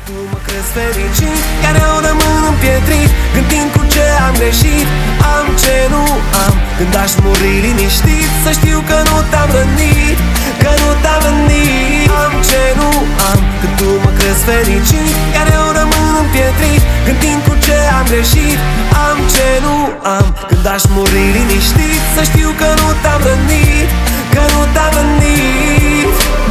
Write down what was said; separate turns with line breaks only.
Tu mă crezi fericit, iar eu rămân împietrit, gândind cu ce am greșit. Am ce nu am, când aș muri liniștit, să știu că nu te-am rănit, că nu te-am rănit. Am ce nu am, când tu mă crezi fericit, iar eu rămân împietrit, gândind cu ce am greșit. Am ce nu am, când aș muri liniștit, să știu că nu te-am rănit, că nu te-am rănit.